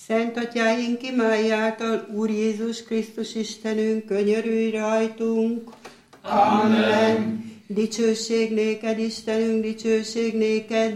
Szent Atyáink imájától Úr Jézus Krisztus Istenünk, könyörülj rajtunk. Amen. Dicsőség néked, Istenünk, dicsőség néked.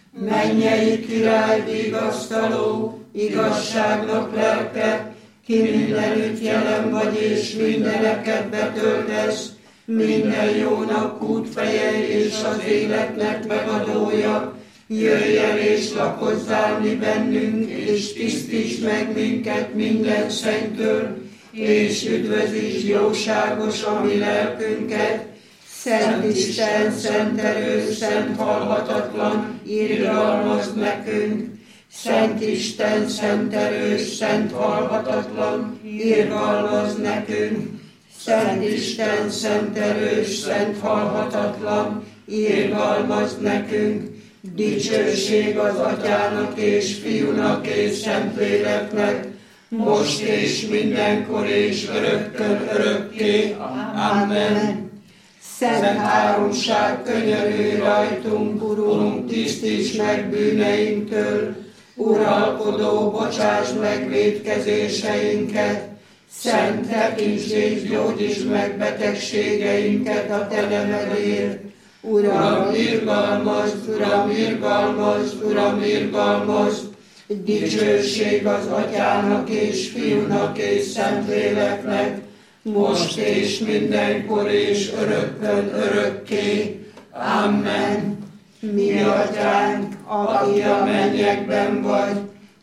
Mennyei király, vigasztaló, igazságnak lelke, ki mindenütt jelen vagy és mindeneket betöltesz, minden jónak útfeje és az életnek megadója. Jöjj el és lakozzál mi bennünk, és tisztíts meg minket minden szentől, és üdvözíts jóságos a mi lelkünket. Szent Isten, szent erős, szent halhatatlan, irgalmazd nekünk. Szent Isten, szent erős, szent halhatatlan, irgalmazd nekünk. Szent Isten, szent erős, szent halhatatlan, irgalmazd nekünk. Dicsőség az Atyának és Fiúnak és Szentléleknek, most és mindenkor és örökkön örökké. Amen. Szent Háromság, könyörülj rajtunk, Urunk, tisztíts meg bűneinktől, Uralkodó, bocsáss meg vétkezéseinket, Szent, tekintsd és gyógyítsd meg betegségeinket a Te nevedért. Uram, irgalmazd, Uram, irgalmazd, Uram, irgalmazd, dicsőség az Atyának és Fiúnak és Szentléleknek, most és mindenkor és örökkön örökké. Amen. Mi Atyánk, aki a mennyekben vagy,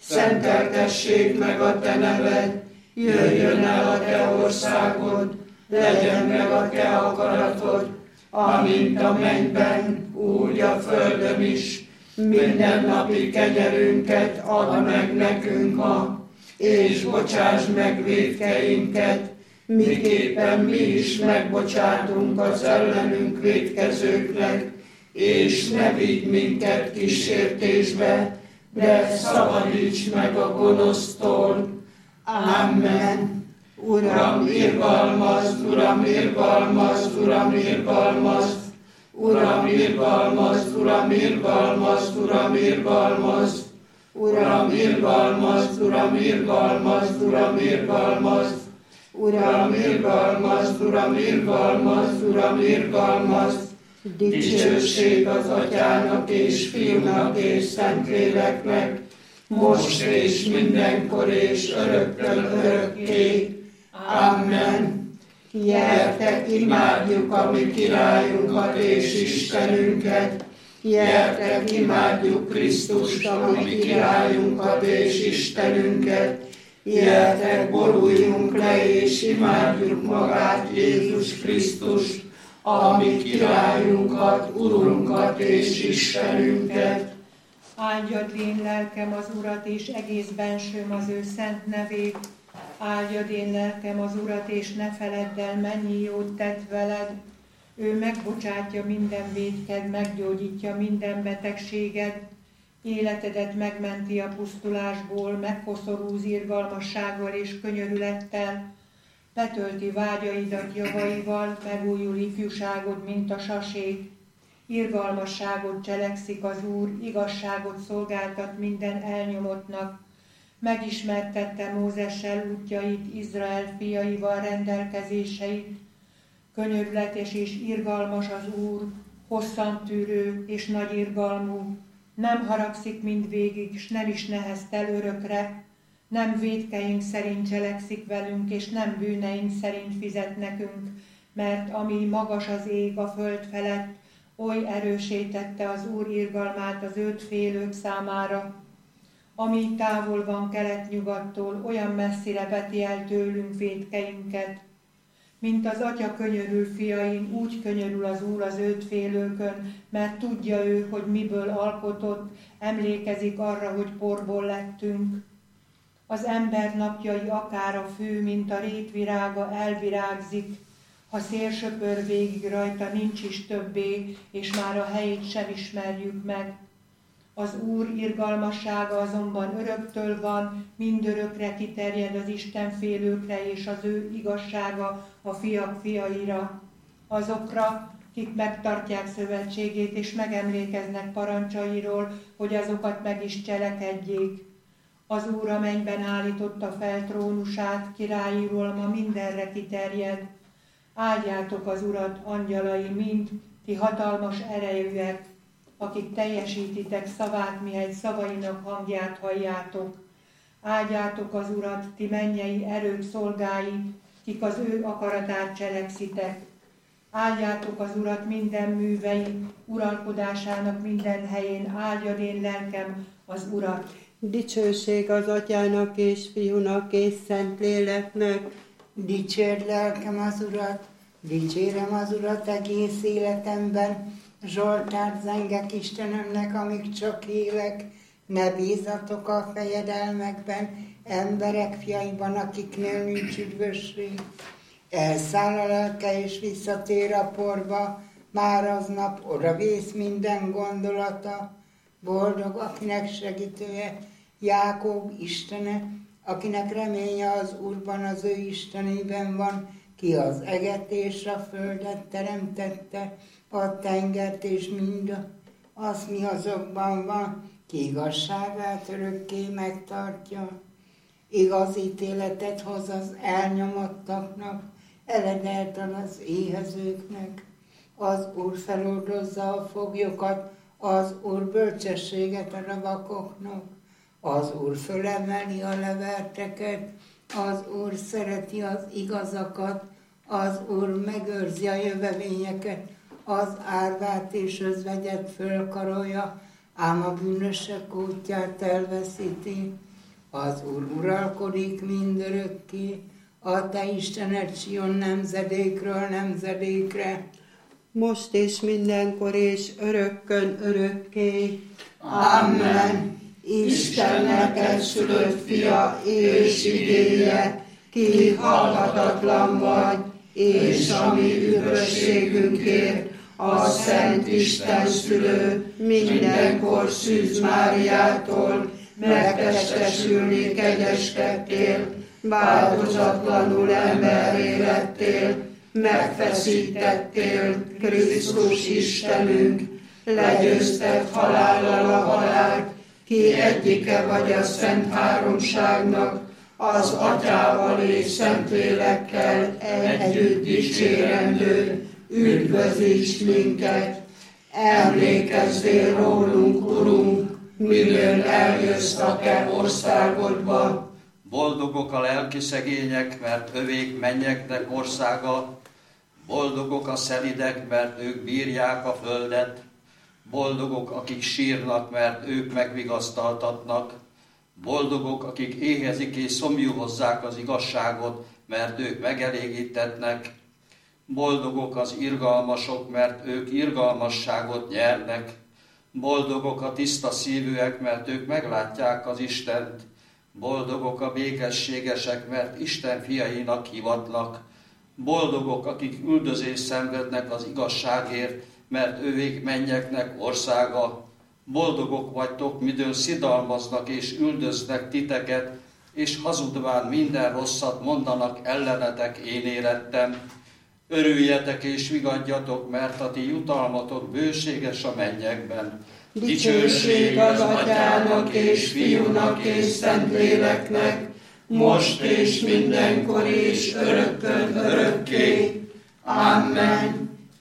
szenteltessék meg a Te neved, jöjjön el a Te országod, legyen meg a Te akaratod, amint a mennyben, úgy a földön is. Mindennapi kenyerünket add meg nekünk ma, és bocsáss meg vétkeinket, miképpen mi is megbocsátunk az ellenünk vétkezőknek, és ne vigy minket kísértésbe, de szabadíts meg a gonosztól. Amen. Uram, irgalmazd, Uram, irgalmazd, Uram, irgalmazd, Uram, irgalmazd, Uram, irgalmazd, Uram, irgalmazd, Uram, irgalmazd, Uram, irgalmazd, Uram, irgalmazd, Uram, irgalmazd, Uram, irgalmazd, Uram, irgalmazd, dicsőség az Atyának és Fiúnak és Szentléleknek, most és mindenkor és örökkön örökké. Amen. Gyertek, imádjuk a mi királyunkat és Istenünket. Gyertek, imádjuk Krisztust, a mi királyunkat és Istenünket. Gyertek, boruljunk le és imádjuk magát Jézus Krisztust, a mi királyunkat, Urunkat és Istenünket. Áldjad én lelkem az Urat, és egész bensőm az ő szent nevét. Áldjad én lelkem az Urat, és ne feledd el, mennyi jót tett veled. Ő megbocsátja minden vétked, meggyógyítja minden betegséged. Életedet megmenti a pusztulásból, megkoszorúz irgalmassággal és könyörülettel. Betölti vágyaidat javaival, megújul ifjúságod, mint a sasé. Irgalmasságot cselekszik az Úr, igazságot szolgáltat minden elnyomottnak. Megismertette Mózessel útjait, Izrael fiaival rendelkezéseit. Könyörületes és irgalmas az Úr, hosszantűrő és nagy irgalmú. Nem haragszik mindvégig, s nem is neheztel örökre. Nem vétkeink szerint cselekszik velünk, és nem bűneink szerint fizet nekünk, mert ami magas az ég a föld felett, oly erőssé tette az Úr irgalmát az őt félők számára. Ami távol van kelet-nyugattól, olyan messzire veti el tőlünk vétkeinket. Mint az Atya könyörül fiain, úgy könyörül az Úr az őt félőkön, mert tudja ő, hogy miből alkotott, emlékezik arra, hogy porból lettünk. Az ember napjai akár a fű, mint a rétvirága elvirágzik, ha szél söpör végig rajta, nincs is többé, és már a helyét sem ismerjük meg. Az Úr irgalmassága azonban öröktől van, mindörökre kiterjed az Istenfélőkre, és az ő igazsága a fiak fiaira. Azokra, kik megtartják szövetségét, és megemlékeznek parancsairól, hogy azokat meg is cselekedjék. Az Úr a mennyben állította fel trónusát, királyi uralma mindenre kiterjed. Áldjátok az Urat, angyalai mind, ti hatalmas erejűek, akik teljesítitek szavát, mihegy szavainak hangját halljátok. Áldjátok az Urat, ti mennyei erők szolgái, kik az ő akaratát cselekszitek. Áldjátok az Urat minden művei, uralkodásának minden helyén, áldjad én lelkem az Urat. Dicsőség az Atyának és Fiúnak és Szentléleknek. Dicsérd lelkem az Urat, dicsérem az Urat egész életemben. Zsoltárt zengek Istenemnek, amíg csak élek. Ne bízatok a fejedelmekben, emberek fiaiban, akiknél nincs üdvösség. Elszáll a lelke és visszatér a porba, már aznap odavész minden gondolata. Boldog, akinek segítője Jákob Istene, akinek reménye az Úrban, az ő Istenében van, ki az eget és a földet teremtette, a tengert és mind az, mi azokban van, ki igazságát örökké megtartja. Igaz ítéletet hoz az elnyomottaknak, eledeltan az éhezőknek. Az Úr feloldozza a foglyokat, az Úr bölcsességet a vakoknak. Az Úr fölemeli a leverteket, az Úr szereti az igazakat, az Úr megőrzi a jövevényeket, az árvát és özvegyet fölkarolja, ám a bűnösök útját elveszíti. Az Úr uralkodik mindörökké, a te Istened Sion nemzedékről nemzedékre. Most és mindenkor és örökkön örökké. Amen. Istennek egyszülött fia és igéje, ki halhatatlan vagy, és a mi üdvösségünkért a Szent Isten szülő mindenkor Szűz Máriától megtestesülni kegyeskedtél, változatlanul emberré lettél, megfeszítettél, Krisztus Istenünk, legyőzted halállal a halált, ki egyike vagy a Szent Háromságnak, az Atyával és Szentlélekkel együtt dicsérendő, üdvözíts minket. Emlékezzél rólunk, Urunk, midőn eljössz a te országodba. Boldogok a lelki szegények, mert övék mennyeknek országa. Boldogok a szelidek, mert ők bírják a földet. Boldogok, akik sírnak, mert ők megvigasztaltatnak. Boldogok, akik éhezik és szomjú hozzák az igazságot, mert ők megelégítetnek. Boldogok az irgalmasok, mert ők irgalmasságot nyernek. Boldogok a tiszta szívűek, mert ők meglátják az Istent. Boldogok a békességesek, mert Isten fiainak hivatnak. Boldogok, akik üldözést szenvednek az igazságért, mert ővék mennyeknek országa. Boldogok vagytok, midőn szidalmaznak és üldöznek titeket, és hazudván minden rosszat mondanak ellenetek, én érettem. Örüljetek és vigadjatok, mert a ti jutalmatok bőséges a mennyekben. Dicsőség az Atyának és Fiúnak és Szentléleknek, most és mindenkor és örökkön örökké. Amen.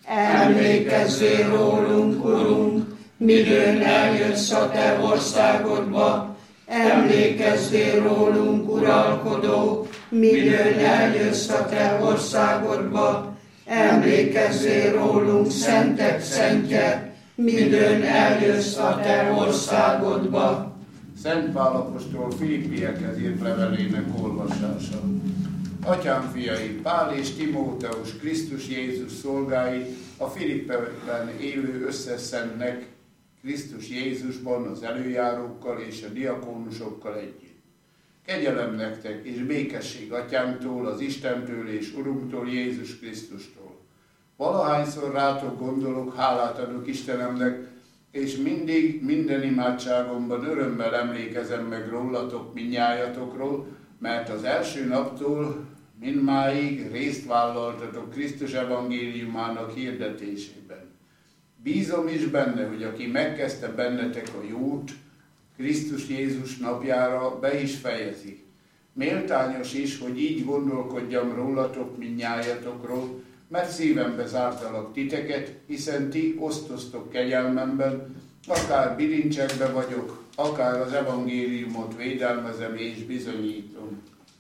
Emlékezzél rólunk, Urunk, midőn eljössz a te országodba. Emlékezzél rólunk, uralkodó, midőn eljössz a te országodba. Emlékezzél rólunk, szentek szentje, midőn eljössz a te országodba. Szent Pál apostol Filippiekhez írt levelének olvasása. Atyám fiai, Pál és Timóteus, Krisztus Jézus szolgái, a Filippeben élő összeszentnek, Krisztus Jézusban az előjárókkal és a diakónusokkal együtt. Kegyelem nektek és békesség Atyámtól, az Istentől és Urunktól, Jézus Krisztustól. Valahányszor rátok gondolok, hálát adok Istenemnek, és mindig, minden imádságomban örömmel emlékezem meg rólatok, mindnyájatokról, mert az első naptól mindmáig részt vállaltatok Krisztus evangéliumának hirdetésében. Bízom is benne, hogy aki megkezdte bennetek a jót, Krisztus Jézus napjára be is fejezi. Méltányos is, hogy így gondolkodjam rólatok mindnyájatokról, mert szívembe zártalak titeket, hiszen ti osztoztok kegyelmemben, akár bilincsekbe vagyok, akár az evangéliumot védelmezem és bizonyítom.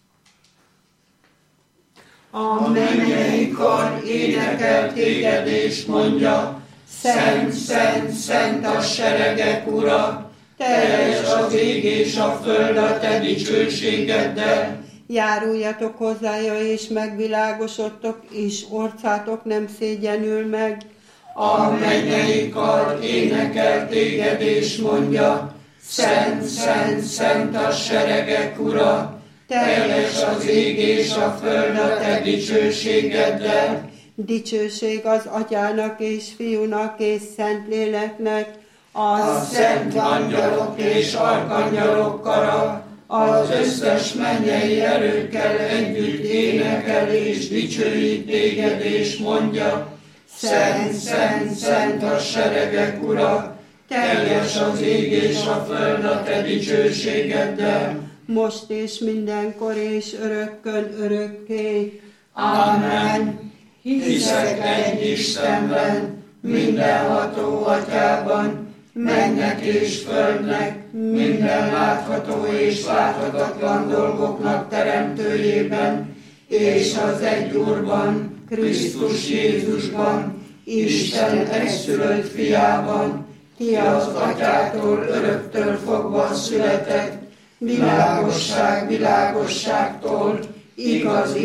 A mennyei kar énekel téged és mondja, Szent, szent, szent a seregek ura, teljes az ég és a föld a te dicsőségeddel. Járuljatok hozzája és megvilágosodtok, és orcátok nem szégyenül meg. A mennyei kar énekel téged és mondja, Szent, szent, szent a seregek ura, teljes az ég és a föld a te dicsőségeddel. Dicsőség az Atyának és Fiúnak és Szentléleknek, a szent angyalok és arkangyalok kara, az összes mennyei erőkkel együtt énekel és dicsőít téged és mondja, Szent, szent, szent a seregek ura, teljes az ég és a föld a te dicsőségeddel. Most és mindenkor és örökkön örökké. Amen. Hiszek egy Istenben, mindenható Atyában, mennek és földnek, minden látható és láthatatlan dolgoknak teremtőjében, és az egy Úrban, Krisztus Jézusban, Isten egyszülött fiában, ki az Atyától öröktől fogva született, világosság világosságtól, igaz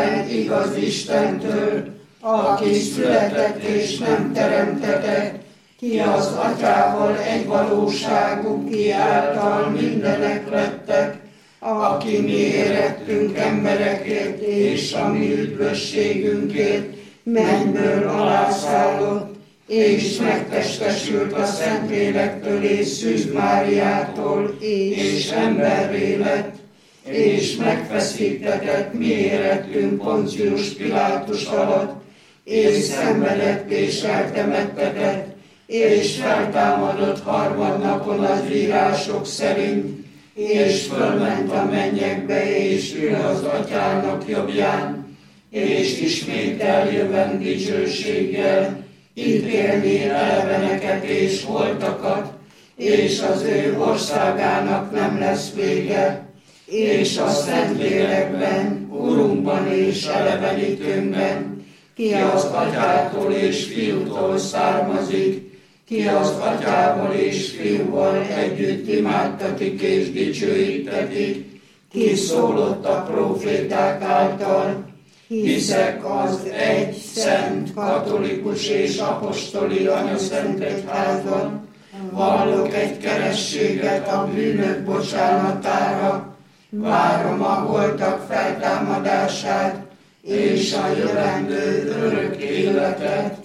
Istentől, aki született és nem teremtetett, ki az Atyával egy valóságú, ki által mindenek lettek, aki mi érettünk emberekért és a mi üdvösségünkért mennyből alászállott, és megtestesült a Szentlélektől és Szűz Máriától, és emberré lett, és megfeszítetett mi érettünk Poncius Pilátus alatt, és szenvedett és eltemettetett, és feltámadott harmadnapon az írások szerint, és fölment a mennyekbe, és ül az Atyának jobbján, és ismét eljövend dicsőséggel, ítélni eleveneket és holtakat, és az ő országának nem lesz vége, és a Szentlélekben, Urunkban és elevenítőnkben, ki az Atyától és Fiútól származik, ki az Atyával és Fiúval együtt imádtatik és dicsőítetik, ki szólott a próféták által, hiszek az egy szent, katolikus és apostoli anyaszent egyházban, vallok egy kerességet a bűnök bocsánatára, várom a holtak feltámadását, és a jövendő örök életet.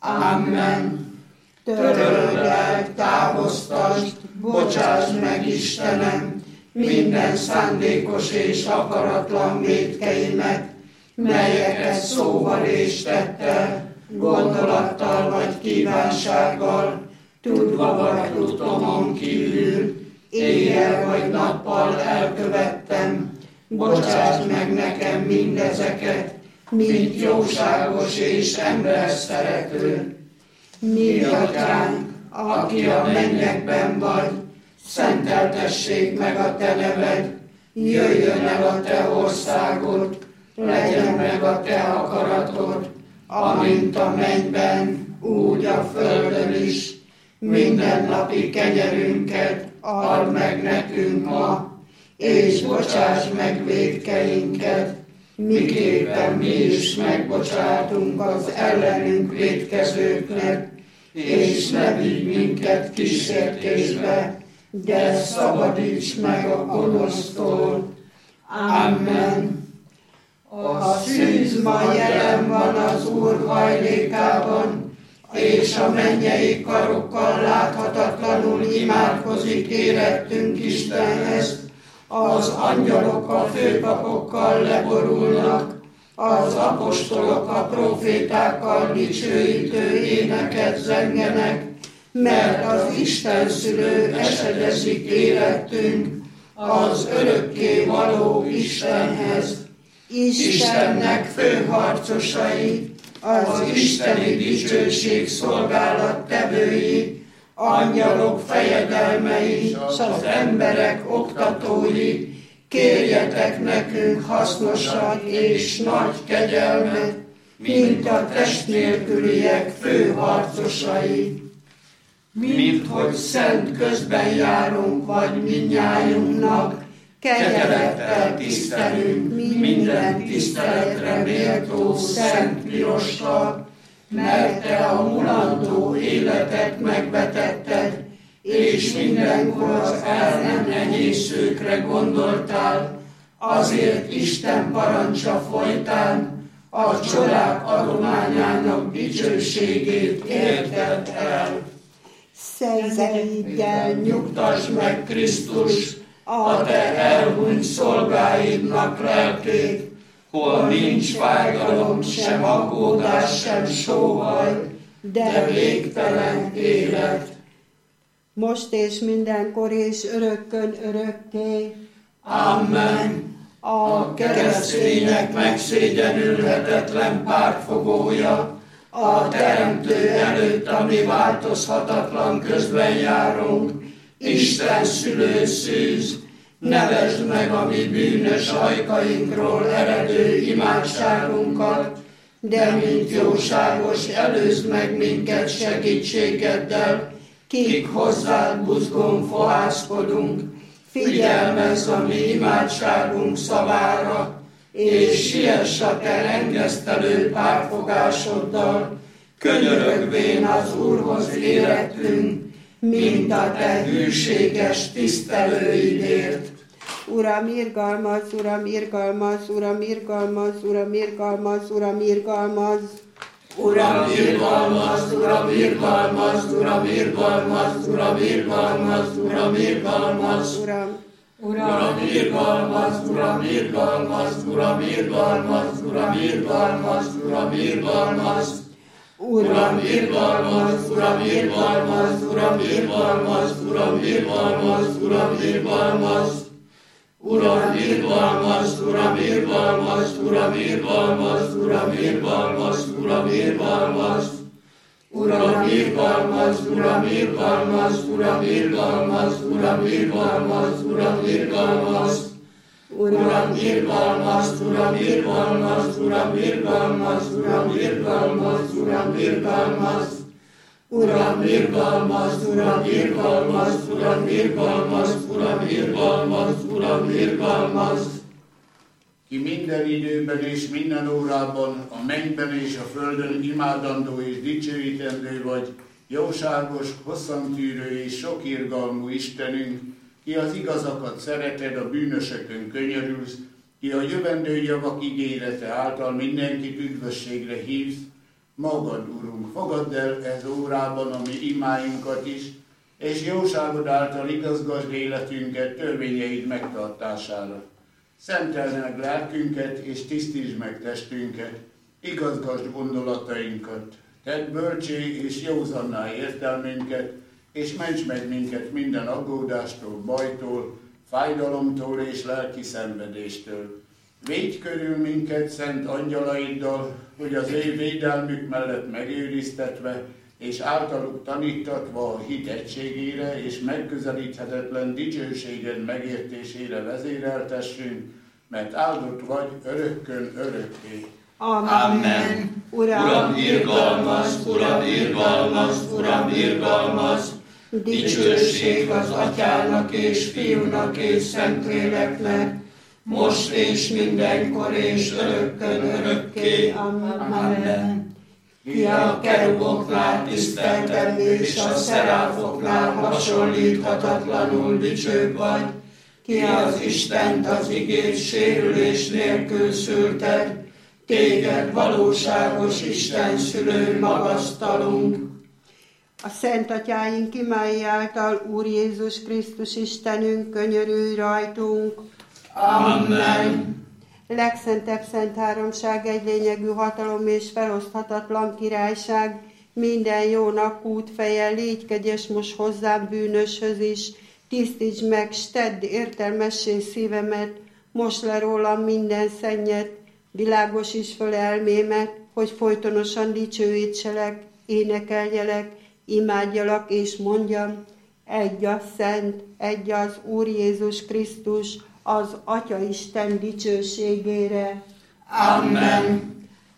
Amen. Töröld el, távoztasd, bocsásd meg, Istenem, minden szándékos és akaratlan vétkeimet, melyeket szóval és tettel, gondolattal vagy kívánsággal, tudva vagy tudtomon kívül, éjjel vagy nappal elkövettem. Bocsásd meg nekem mindezeket, mint jóságos és ember szerető. Mi Atyánk, aki a mennyekben vagy, szenteltessék meg a te neved, jöjjön el a te országod, legyen meg a te akaratod, amint a mennyben, úgy a földön is. Mindennapi kenyerünket add meg nekünk ma, és bocsáss meg vétkeinket, miképpen mi is megbocsátunk az ellenünk vétkezőknek, és ne vigy minket kísértésbe, de szabadíts meg a gonosztól. Amen. A szűz ma jelen van az Úr hajlékában, és a mennyei karokkal láthatatlanul imádkozik érettünk Istenhez. Az angyalok a főpapokkal leborulnak, az apostolok a profétákkal dicsőítő éneket zengenek, mert az Isten szülő esedezik életünk az örökké való Istenhez. Istennek főharcosai, az isteni dicsőség szolgálattevői, angyalok fejedelmei, s az emberek oktatói, kérjetek nekünk hasznosat és nagy kegyelmet, mint a test nélküliek főharcosai. Mint hogy szent közben járunk, vagy mindnyájunknak, kegyelettel tisztelünk minden tiszteletre méltó szent pirostal, mert te a mulandó életet megvetetted, és mindenkor az el nem enyészőkre gondoltál, azért Isten parancsa folytán a csodák adományának dicsőségét érted el. Szenteiddel nyugtasd meg Krisztus, a te elhunyt szolgáidnak lelkét, hol nincs fájdalom, sem aggódás, sem sóhaj, de végtelen élet. Most és mindenkor és örökkön örökké. Amen. A keresztények megszégyenülhetetlen pártfogója, a Teremtő előtt a mi változhatatlan közben járunk, Isten szülő szűz, nevesd meg a mi bűnös ajkainkról eredő imádságunkat, de mint jóságos előzd meg minket segítségeddel, kik hozzád buzgón fohászkodunk, figyelmezz a mi imádságunk szavára, és siess a te engesztelő párfogásoddal, könyörögvén az Úrhoz életünk, mint a te hűséges tisztelőidért. Uram, irgalmaz, Uram, irgalmaz, Uram, irgalmaz, Uram, irgalmaz, Uram, irgalmaz. Uram, irgalmaz, Uram, irgalmaz, Uram, irgalmaz, Uram, irgalmaz, Uram, irgalmaz, Uram. Uram, irgalmaz, Uram, irgalmaz, Uram, irgalmaz, Uram, irgalmaz, Uram, irgalmaz. Uram, irgalmaz, Uram, irgalmaz, Uram, irgalmaz, Uram, irgalmaz, Uram, irgalmaz. Uram, irgalmaz, Uram, irgalmaz, Uram, irgalmaz, Uram, irgalmaz, Uram, irgalmaz. Uram, irgalmaz, Uram, irgalmaz, Uram, irgalmaz, Uram, irgalmaz, Uram, irgalmaz. Uram, irgalmaz, Uram, irgalmaz, Uram, irgalmaz, Uram, irgalmaz, Uram, irgalmaz. Uram, irgalmaz, Uram, irgalmaz, Uram, irgalmaz, Uram, irgalmaz, Uram, irgalmaz. Ki minden időben és minden órában, a mennyben és a földön imádandó és dicsőítendő vagy, jóságos, hosszantűrő és sok irgalmú Istenünk, ki az igazakat szereted, a bűnösökön könyörülsz, ki a jövendő javak ígérete által mindenkit üdvösségre hívsz, magad, Urunk, fogadd el ez órában a mi imáinkat is, és jóságod által igazgasd életünket törvényeid megtartására. Szenteld meg lelkünket, és tisztítsd meg testünket, igazgasd gondolatainkat, tedd bölcsé és józanná értelmünket, és ments meg minket minden aggódástól, bajtól, fájdalomtól és lelki szenvedéstől. Védj körül minket szent angyalaiddal, hogy az ő védelmük mellett megőriztetve, és általuk tanítatva a hit egységére és megközelíthetetlen dicsőséged megértésére vezéreltessünk, mert áldott vagy örökkön örökké. Amen. Uram, irgalmaz, Uram, irgalmaz, Uram, irgalmaz. Dicsőség az Atyának és Fiúnak és Szentléleknek, most és mindenkor és örökkön örökké. Amen. Ki a keruboknál tiszteltebb és a szeráfoknál hasonlíthatatlanul dicsőbb vagy, ki az Istent az igét sérülés nélkül szülted, téged valóságos Isten szülő magasztalunk. A Szent Atyáink imái által Úr Jézus Krisztus Istenünk, könyörülj rajtunk. Amen. Legszentebb Szent Háromság, egylényegű hatalom és feloszthatatlan királyság, Minden jónak útfeje, légy kegyes most hozzám bűnöshöz is, tisztíts meg, s tedd értelmessé szívemet, most le rólam minden szennyet, világosíts föl elmémet, hogy folytonosan dicsőítselek, énekeljelek, imádjalak és mondjam, egy a Szent, egy az Úr Jézus Krisztus, az Atya Isten dicsőségére. Amen.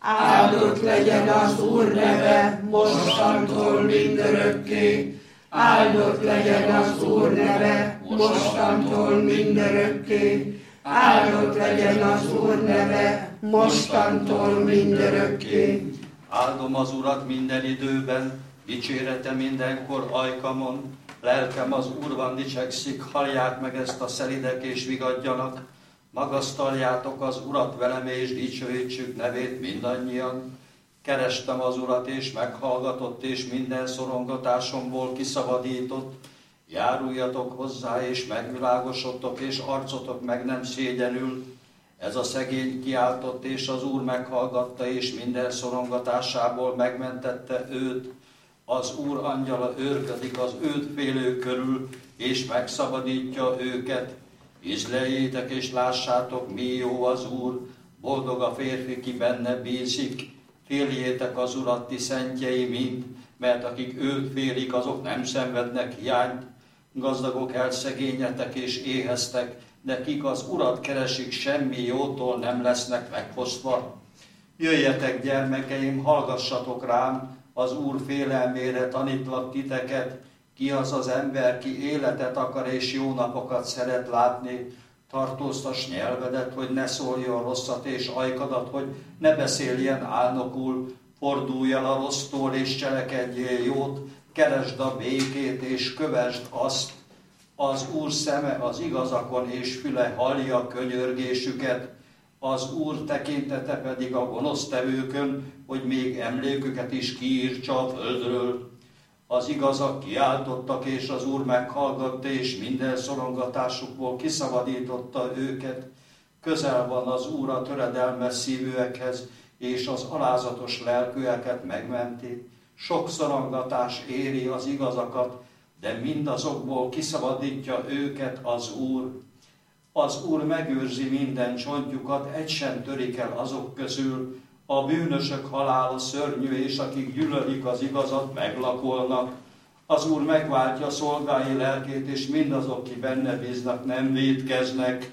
Áldott legyen az Úr neve, mostantól mindörökké. Áldott legyen az Úr neve, mostantól mindörökké. Áldott legyen az Úr neve, mostantól mindörökké. Áldom az Urat minden időben, dicsérete mindenkor ajkamon. Lelkem az Úrban dicsekszik, hallják meg ezt a szelidek és vigadjanak. Magasztaljátok az Urat velem, és dicsőítsük nevét mindannyian. Kerestem az Urat, és meghallgatott, és minden szorongatásomból kiszabadított. Járuljatok hozzá, és megvilágosodtok, és arcotok meg nem szégyenül. Ez a szegény kiáltott, és az Úr meghallgatta, és minden szorongatásából megmentette őt. Az Úr angyala őrködik az őt félők körül, és megszabadítja őket. Ízleljétek és lássátok, mi jó az Úr, boldog a férfi, ki benne bízik. Féljétek az Urat, ti szentjei mind, mert akik őt félik, azok nem szenvednek hiányt. Gazdagok elszegényetek és éheztek, de kik az Urat keresik, semmi jótól nem lesznek megfosztva. Jöjjetek, gyermekeim, hallgassatok rám, az Úr félelmére tanítlak titeket. Ki az az ember, ki életet akar és jó napokat szeret látni? Tartóztass nyelvedet, hogy ne szóljon rosszat, és ajkadat, hogy ne beszéljen álnokul. Fordulj el a rossztól és cselekedjél jót, keresd a békét és kövesd azt. Az Úr szeme az igazakon és füle hallja könyörgésüket, az Úr tekintete pedig a gonosztevőkön, hogy még emléküket is kiírtsa a földről. Az igazak kiáltottak, és az Úr meghallgatta, és minden szorongatásukból kiszabadította őket. Közel van az Úr a töredelmes szívűekhez, és az alázatos lelkűeket megmenti. Sok szorongatás éri az igazakat, de mindazokból kiszabadítja őket az Úr. Az Úr megőrzi minden csontjukat, egy sem törik el azok közül. A bűnösök halála szörnyű, és akik gyűlölik az igazat, meglakolnak. Az Úr megváltja szolgái lelkét, és mindazok, ki benne bíznak, nem vétkeznek.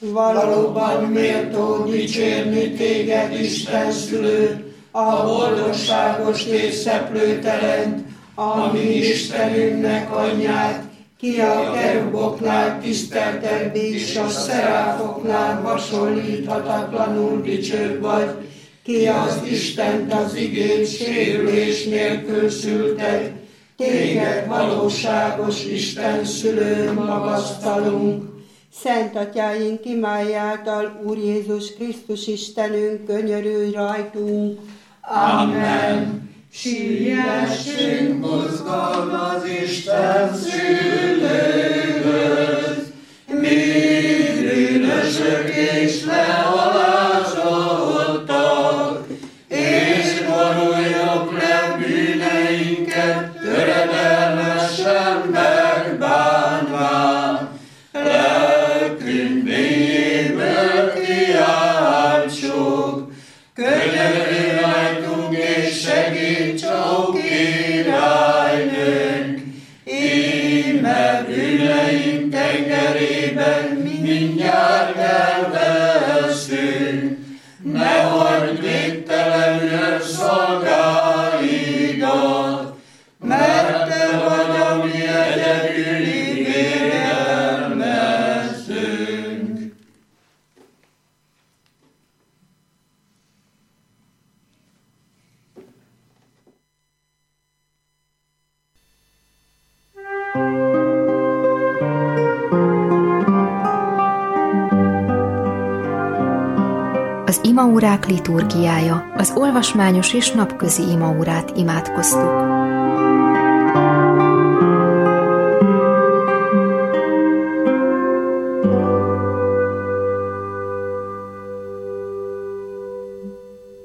Valóban méltó dicsérni téged, Isten szülő, a boldogságos és szeplőtelent, a mi Istenünknek anyját, ki a keruboknál tiszteltebb és a szeráfoknál hasonlíthatatlanul dicsőbb vagy, ki az Istent az igén sérülés nélkül szülted, téged valóságos Isten szülő magasztalunk. Szent Atyáink imái által Úr Jézus Krisztus Istenünk, könyörülj rajtunk. Amen. Siessünk mozgalom az Isten szülőhöz, mi bűnösök és lealázottak, és vonuljuk le bűneinket töredelmesen megbánván. Lelkünk mélyéből kiáltsuk, könyörülj rajtunk és segíts, ó királynőnk! Íme bűneink tengerében mindjárt elveszünk, ne hagyd végtelenül szolgáidat, mert te vagy a mi egyedüli védelmezünk. Az imaórák liturgiája, az olvasmányos és napközi imaórát imádkoztuk.